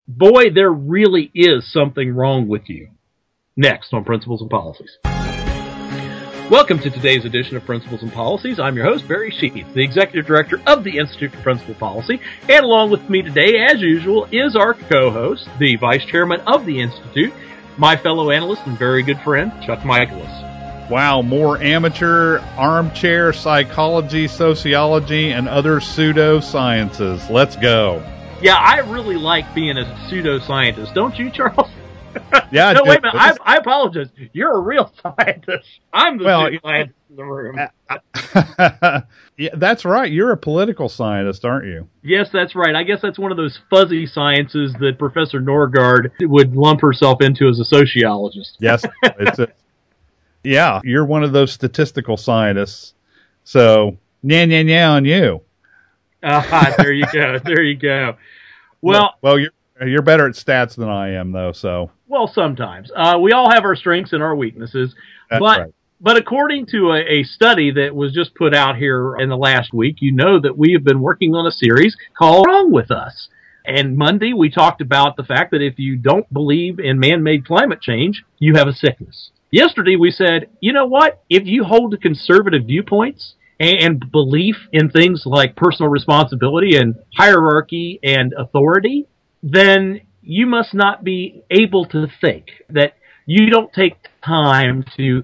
Boy, there really is something wrong with you. Next on Principles and Policies. Welcome to today's edition of Principles and Policies. I'm your host, Barry Sheets, the Executive Director of the Institute for Principal Policy. And along with me today, as usual, is our co-host, the Vice Chairman of the Institute, my fellow analyst and very good friend, Chuck Michaelis. Wow, more amateur armchair psychology, sociology, and other pseudosciences. Let's go. Yeah, I really like being a pseudoscientist. Don't you, Charles? Yeah. No, wait a minute. I apologize. You're a real scientist. I'm the scientist in the room. Yeah, that's right. You're a political scientist, aren't you? Yes, that's right. I guess that's one of those fuzzy sciences that Professor Norgard would lump herself into as a sociologist. Yes. Yeah, you're one of those statistical scientists. So, nya on you. There you go. There you go. Well, you're better at stats than I am, though. So, well, sometimes we all have our strengths and our weaknesses. That's right. But according to a study that was just put out here in the last week, you know that we have been working on a series called Wrong With Us. And Monday we talked about the fact that if you don't believe in man-made climate change, you have a sickness. Yesterday we said, you know what? If you hold to conservative viewpoints and belief in things like personal responsibility and hierarchy and authority, then you must not be able to think. That you don't take time to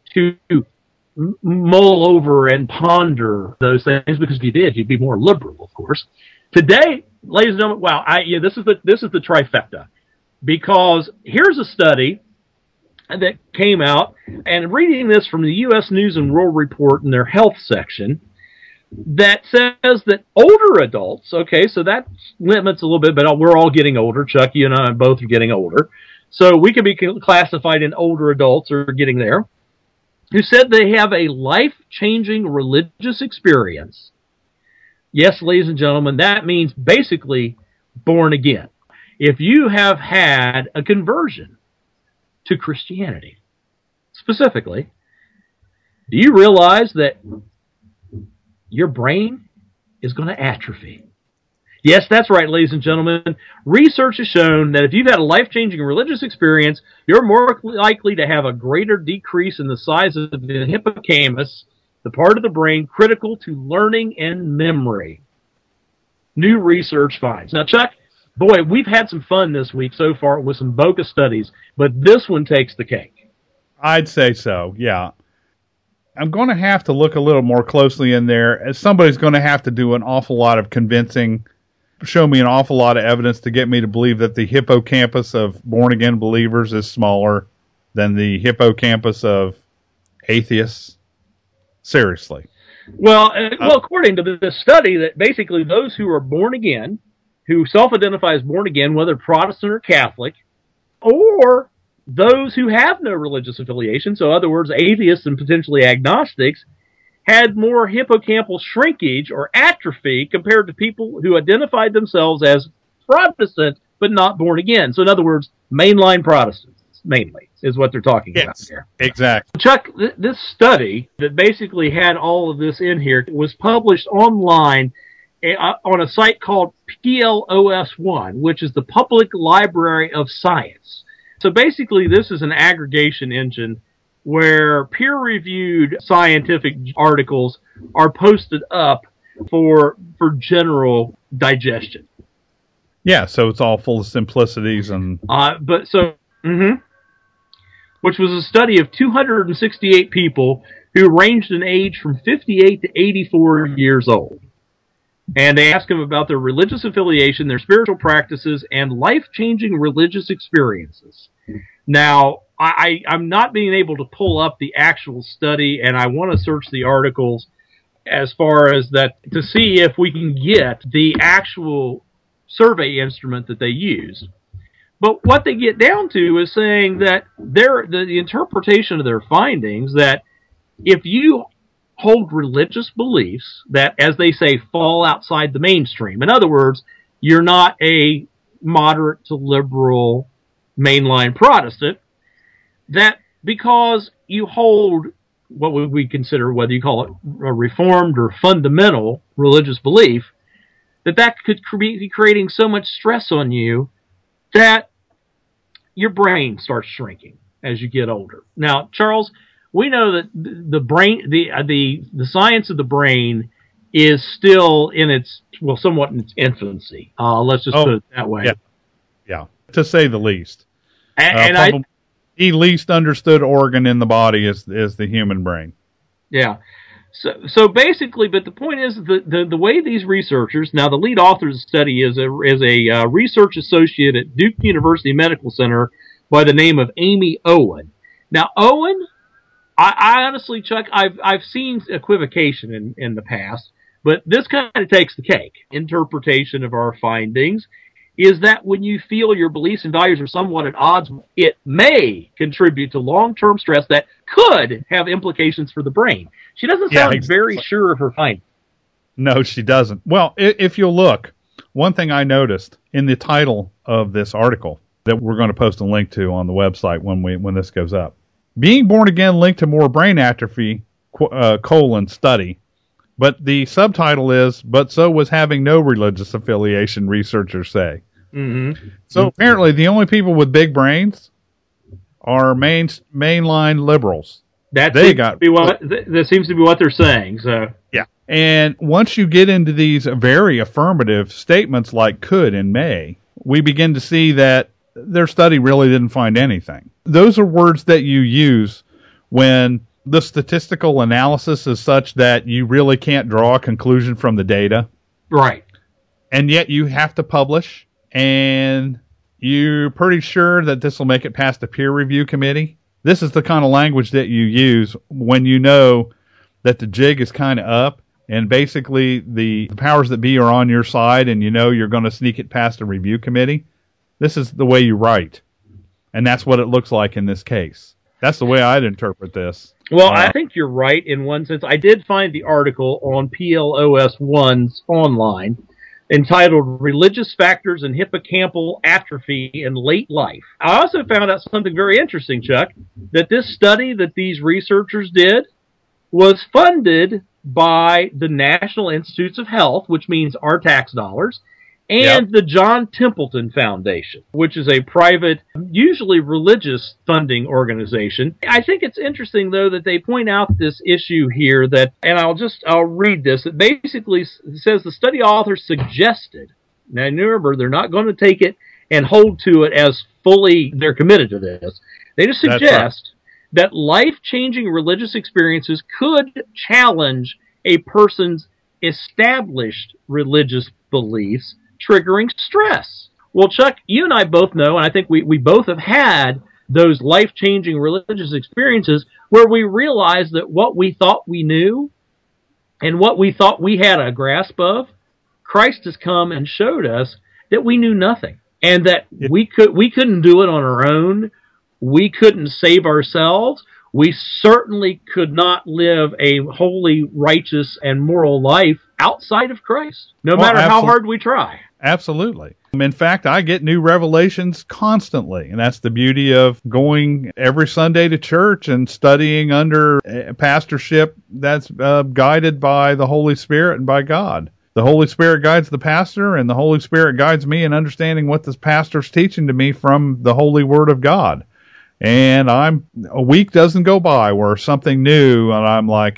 mull over and ponder those things, because if you did, you'd be more liberal, of course. Today, ladies and gentlemen, wow, this is the trifecta, because here's a study that came out, and reading this from the U.S. News and World Report in their health section, that says that older adults, okay, so that limits a little bit, but we're all getting older. Chuck, you and I both are getting older. So we can be classified in older adults or getting there, who said they have a life-changing religious experience. Yes, ladies and gentlemen, that means basically born again. If you have had a conversion to Christianity, specifically, do you realize that your brain is going to atrophy? Yes, that's right, ladies and gentlemen. Research has shown that if you've had a life-changing religious experience, you're more likely to have a greater decrease in the size of the hippocampus, the part of the brain critical to learning and memory. New research finds. Now, Chuck, boy, we've had some fun this week so far with some bogus studies, but this one takes the cake. I'd say so, yeah. I'm going to have to look a little more closely in there, as somebody's going to have to do an awful lot of convincing, show me an awful lot of evidence to get me to believe that the hippocampus of born-again believers is smaller than the hippocampus of atheists. Seriously. Well, according to this study, that basically those who are born again, who self-identify as born again, whether Protestant or Catholic, or those who have no religious affiliation, so in other words, atheists and potentially agnostics, had more hippocampal shrinkage or atrophy compared to people who identified themselves as Protestant but not born again. So in other words, mainline Protestants, mainly, is what they're talking about here. Exactly. Chuck, this study that basically had all of this in here was published online on a site called PLOS1, which is the Public Library of Science. So basically, this is an aggregation engine where peer-reviewed scientific articles are posted up for general digestion. Yeah, so it's all full of simplicities and... Which was a study of 268 people who ranged in age from 58 to 84 years old. And they asked them about their religious affiliation, their spiritual practices, and life-changing religious experiences. Now, I'm not being able to pull up the actual study, and I want to search the articles as far as that to see if we can get the actual survey instrument that they used. But what they get down to is saying that the interpretation of their findings, that if you hold religious beliefs that, as they say, fall outside the mainstream, in other words, you're not a moderate to liberal mainline Protestant, that because you hold what would we consider, whether you call it a reformed or fundamental religious belief, that could be creating so much stress on you that your brain starts shrinking as you get older. Now, Charles, we know that the brain, the science of the brain is still in its, well, somewhat in its infancy. Let's just put it that way. Yeah, to say the least. And the least understood organ in the body is the human brain. Yeah. So basically, but the point is the way these researchers, now the lead author of the study is a research associate at Duke University Medical Center by the name of Amy Owen. Now, Owen, I honestly, Chuck, I've seen equivocation in the past, but this kind of takes the cake. Interpretation of our findings is that when you feel your beliefs and values are somewhat at odds, it may contribute to long-term stress that could have implications for the brain. She doesn't sound very sure of her findings. No, she doesn't. Well, if you'll look, one thing I noticed in the title of this article that we're going to post a link to on the website when this goes up, being born again linked to more brain atrophy, study. But the subtitle is, but so was having no religious affiliation, researchers say. Mm-hmm. So apparently the only people with big brains are mainline liberals. That seems to be what they're saying. So yeah. And once you get into these very affirmative statements like could and may, we begin to see that their study really didn't find anything. Those are words that you use when the statistical analysis is such that you really can't draw a conclusion from the data. Right. And yet you have to publish, and you're pretty sure that this will make it past the peer review committee. This is the kind of language that you use when you know that the jig is kind of up, and basically the powers that be are on your side, and you know you're going to sneak it past a review committee. This is the way you write. And that's what it looks like in this case. That's the way I'd interpret this. Well, I think you're right in one sense. I did find the article on PLOS1's online entitled Religious Factors in Hippocampal Atrophy in Late Life. I also found out something very interesting, Chuck, that this study that these researchers did was funded by the National Institutes of Health, which means our tax dollars, and the John Templeton Foundation, which is a private, usually religious funding organization. I think it's interesting, though, that they point out this issue here that, and I'll read this, it basically says the study authors suggested, now remember, they're not going to take it and hold to it as fully they're committed to this. They just suggest that life-changing religious experiences could challenge a person's established religious beliefs, triggering stress. Well, Chuck, you and I both know, and I think we both have had those life-changing religious experiences where we realized that what we thought we knew and what we thought we had a grasp of, Christ has come and showed us that we knew nothing, and that we couldn't do it on our own. We couldn't save ourselves. We certainly could not live a holy, righteous, and moral life outside of Christ, no matter how hard we try. Absolutely. In fact, I get new revelations constantly, and that's the beauty of going every Sunday to church and studying under a pastorship that's guided by the Holy Spirit and by God. The Holy Spirit guides the pastor, and the Holy Spirit guides me in understanding what this pastor's teaching to me from the Holy Word of God. And a week doesn't go by where something new, and I'm like,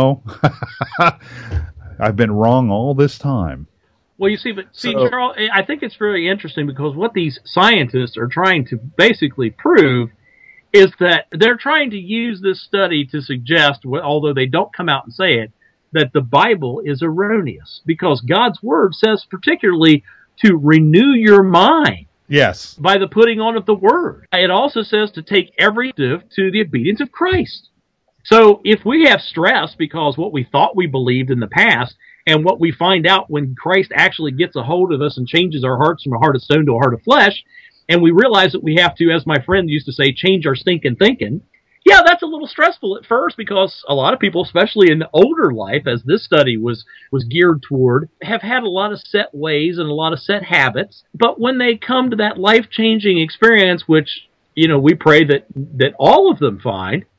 I've been wrong all this time. Well, you see, Charles, I think it's really interesting because what these scientists are trying to basically prove is that they're trying to use this study to suggest, although they don't come out and say it, that the Bible is erroneous because God's Word says particularly to renew your mind. Yes. By the putting on of the Word. It also says to take every step to the obedience of Christ. So if we have stress because what we thought we believed in the past and what we find out when Christ actually gets a hold of us and changes our hearts from a heart of stone to a heart of flesh, and we realize that we have to, as my friend used to say, change our stinking thinking, yeah, that's a little stressful at first because a lot of people, especially in older life, as this study was geared toward, have had a lot of set ways and a lot of set habits. But when they come to that life-changing experience, which, we pray that all of them find, that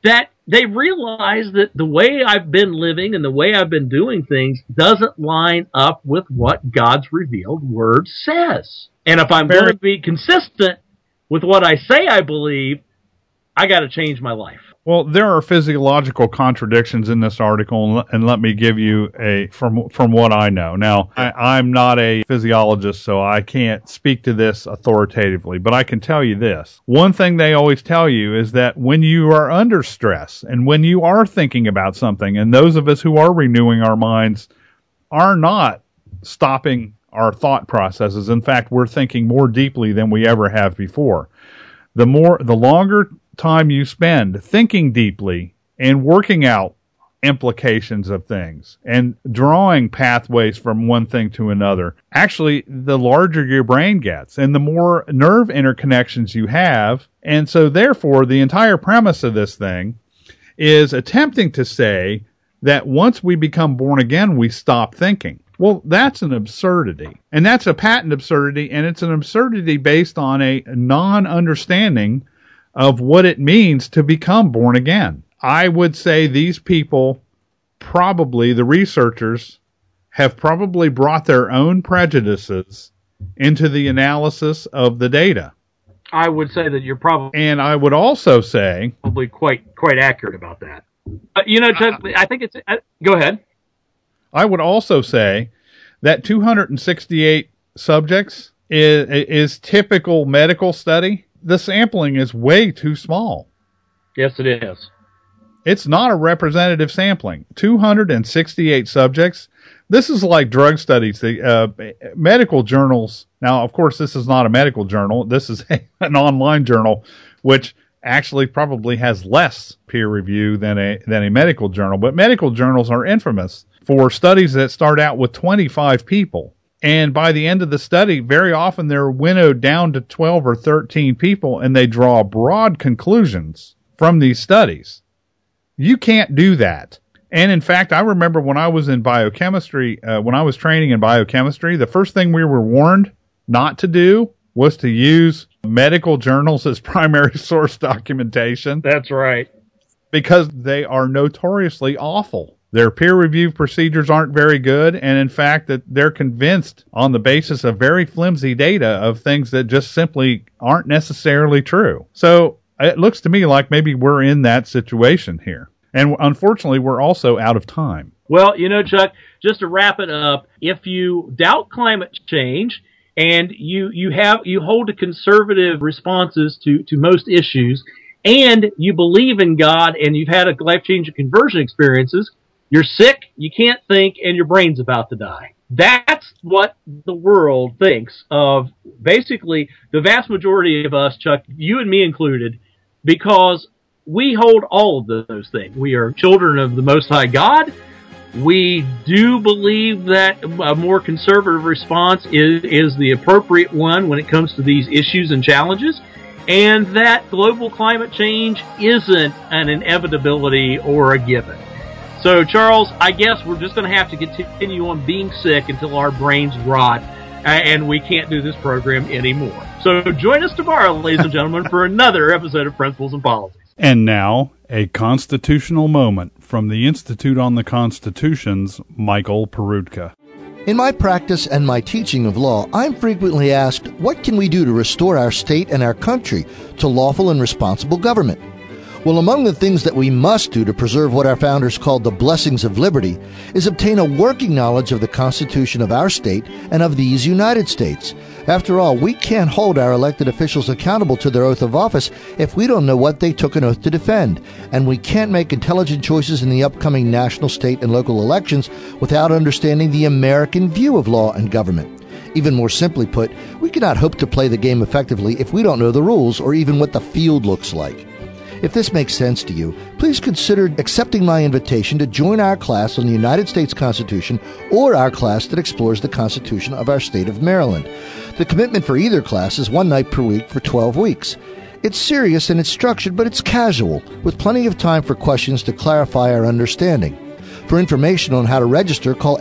they realize that the way I've been living and the way I've been doing things doesn't line up with what God's revealed word says. And if I'm going to be consistent with what I say I believe, I got to change my life. Well, there are physiological contradictions in this article, and let me give you from what I know. Now, I'm not a physiologist, so I can't speak to this authoritatively, but I can tell you this. One thing they always tell you is that when you are under stress and when you are thinking about something, and those of us who are renewing our minds are not stopping our thought processes. In fact, we're thinking more deeply than we ever have before. The longer time you spend thinking deeply and working out implications of things and drawing pathways from one thing to another, actually, the larger your brain gets and the more nerve interconnections you have. And so therefore, the entire premise of this thing is attempting to say that once we become born again, we stop thinking. Well, that's an absurdity, and that's a patent absurdity, and it's an absurdity based on a non-understanding of what it means to become born again. I would say these people, probably the researchers, have probably brought their own prejudices into the analysis of the data. I would say that you're probably... And I would also say... Probably quite accurate about that. Chuck, I think it's... Go ahead. I would also say that 268 subjects is typical medical study. The sampling is way too small. Yes, it is. It's not a representative sampling. 268 subjects. This is like drug studies. The medical journals. Now, of course, this is not a medical journal. This is an online journal, which actually probably has less peer review than a medical journal. But medical journals are infamous for studies that start out with 25 people. And by the end of the study, very often they're winnowed down to 12 or 13 people, and they draw broad conclusions from these studies. You can't do that. And in fact, I remember when I was in biochemistry, when I was training in biochemistry, the first thing we were warned not to do was to use medical journals as primary source documentation. That's right. Because they are notoriously awful. Their peer review procedures aren't very good, and in fact that they're convinced on the basis of very flimsy data of things that just simply aren't necessarily true. So it looks to me like maybe we're in that situation here. And unfortunately, we're also out of time. Well, Chuck, just to wrap it up, if you doubt climate change and you hold to conservative responses to most issues, and you believe in God and you've had a life-changing conversion experiences, you're sick, you can't think, and your brain's about to die. That's what the world thinks of basically the vast majority of us, Chuck, you and me included, because we hold all of those things. We are children of the Most High God. We do believe that a more conservative response is the appropriate one when it comes to these issues and challenges, and that global climate change isn't an inevitability or a given. So, Charles, I guess we're just going to have to continue on being sick until our brains rot and we can't do this program anymore. So join us tomorrow, ladies and gentlemen, for another episode of Principles and Policies. And now, a constitutional moment from the Institute on the Constitution's Michael Peroutka. In my practice and my teaching of law, I'm frequently asked, what can we do to restore our state and our country to lawful and responsible government? Well, among the things that we must do to preserve what our founders called the blessings of liberty is obtain a working knowledge of the Constitution of our state and of these United States. After all, we can't hold our elected officials accountable to their oath of office if we don't know what they took an oath to defend. And we can't make intelligent choices in the upcoming national, state, and local elections without understanding the American view of law and government. Even more simply put, we cannot hope to play the game effectively if we don't know the rules or even what the field looks like. If this makes sense to you, please consider accepting my invitation to join our class on the United States Constitution or our class that explores the Constitution of our state of Maryland. The commitment for either class is 1 night per week for 12 weeks. It's serious and it's structured, but it's casual, with plenty of time for questions to clarify our understanding. For information on how to register, call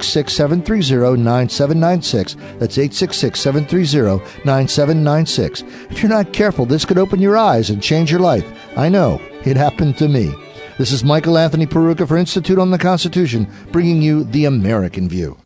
866-730-9796. That's 866-730-9796. If you're not careful, this could open your eyes and change your life. I know. It happened to me. This is Michael Anthony Peruka for Institute on the Constitution, bringing you the American View.